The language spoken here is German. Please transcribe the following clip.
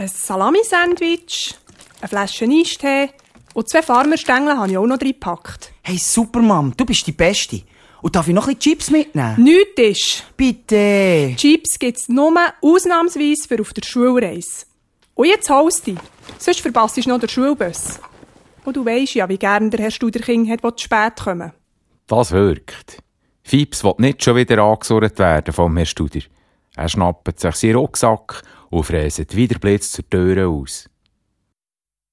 ein Salami-Sandwich, eine Flasche Eistee und 2 Farmerstängel habe ich auch noch reingepackt. Hey, super, Mom, du bist die Beste. Und darf ich noch ein bisschen Chips mitnehmen? Nichts ist. Bitte. Chips gibt es nur ausnahmsweise für auf der Schulreise. Und jetzt holst du dich, sonst verpasst du noch den Schulbus. Und du weisst ja, wie gern der Herr Studerking hat, der zu spät kommen. Das wirkt. Fips will nicht schon wieder angesurrt werden vom Herrn Studer. Er schnappt sich seinen Rucksack und fräset wieder Blitz zur Tür aus.